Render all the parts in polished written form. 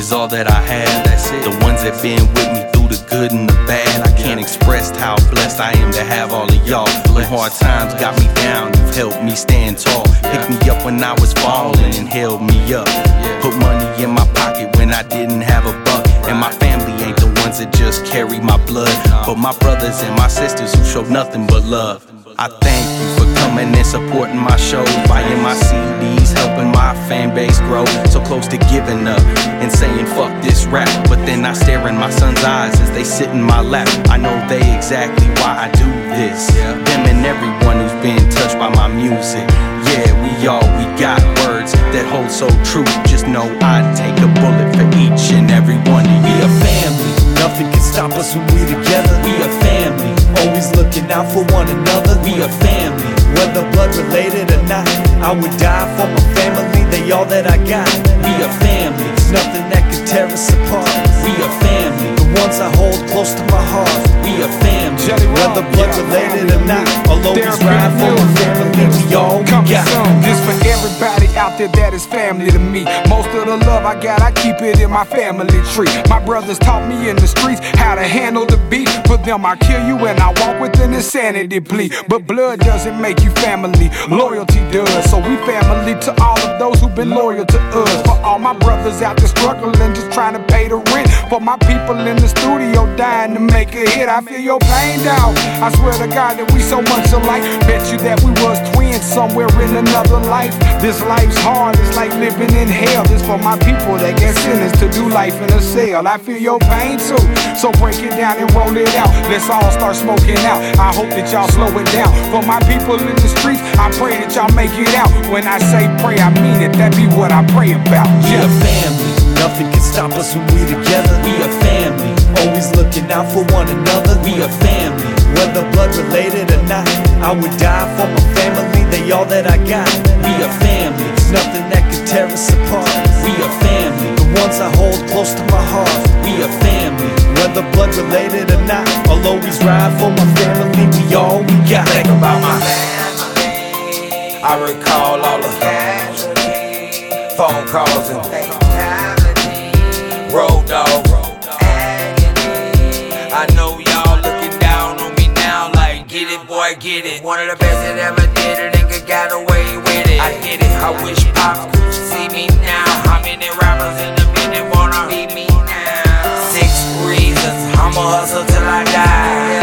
is all that I have. That's it. The ones that been with me through the good and the bad. I can't express how blessed I am to have all of y'all. When hard times got me down, you've helped me stand tall. Picked me up when I was falling and held me up. Put money in my pocket when I didn't have a buck. And my family ain't the ones that just carry my blood, but my brothers and my sisters who show nothing but love. I thank you for coming and supporting my show, buying my CDs, helping my fan base grow. So close to giving up and saying fuck this rap, but then I stare in my son's eyes as they sit in my lap. I know they exactly why I do this. Them and everyone who's been touched by my music. Yeah, we got words that hold so true. Just know I'd take a bullet for each and every one of you. We a family, nothing can stop us when we together. We a family, always looking out for one another. We a family, whether blood related or not. I would die for my family, they all that I got. We a family, there's nothing that can tear us apart. We a family, the ones I hold close to my heart. We a family, whether blood related or not. I'll always ride for my family, we all we got. This for everybody out there that is family to me. Most of the love I got, I keep it in my family tree. My brothers taught me in the streets how to handle the beat. For them I kill you and I walk with an insanity plea. But blood doesn't make you family, loyalty does. So we family to all of those who've been loyal to us. For all my brothers out there struggling, just trying to pay the rent. For my people in the studio dying to make a hit, I feel your pain, dog. I swear to God that we so much alike. Bet you that we was twins somewhere in another life. This life's hard, it's like living in hell. This for my people that get sentenced to do life in a cell. I feel your pain too, so break it down and roll it out. Let's all start smoking out. I hope that y'all slow it down. For my people in the streets, I pray that y'all make it out. When I say pray, I mean it. That be what I pray about. We a family, nothing can stop us when we together. We a family, always looking out for one another. We a family, whether blood related or not. I would die for my family, they all that I got. We a family, there's nothing that can tear us apart. We a family, the ones I hold close to my heart. We a family, whether blood related or not. I'll always ride for my family, we all we got. Think about my family, I recall all the casualties, phone calls and fatalities, road dog, agony. I know y'all looking down on me now like, get it boy, get it. One of the best that ever did it, nigga got away with it. I did it, I wish Pops could see me now. How many rappers in the minute wanna beat me now? 6 reasons, I'ma hustle till I die.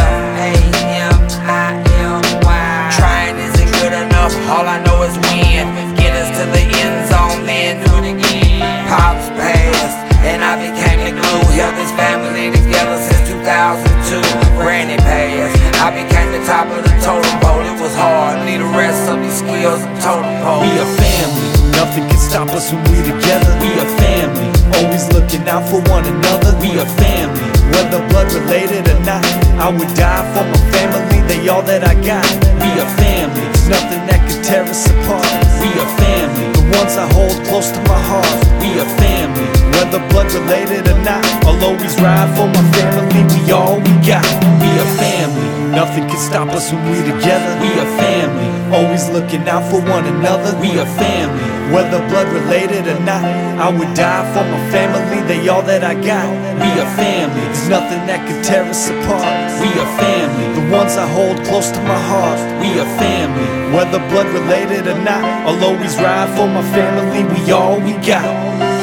L-A-M-I-L-Y. Trying isn't good enough, all I know is win. Get us to the end zone, then do it again. Pops passed, and I became the glue. Held this family together since 2002. Granny passed, I became the top of the totem pole. It was hard, need the rest of these skills and totem pole. We a family, nothing can stop us when we together. We a family, always looking out for one another. We a family, whether blood related or not. I would die for my family, they all that I got. We a family, there's nothing that can tear us apart. We a family, the ones I hold close to my heart. We a family, whether blood related or not. I'll always ride for my family, we all we got. We a family, nothing can stop us when we together. We a family, always looking out for one another. We a family, whether blood related or not. I would die for my family, they all that I got. We a family, there's nothing that can tear us apart. We a family, the ones I hold close to my heart. We a family, whether blood related or not. I'll always ride for my family, we all we got.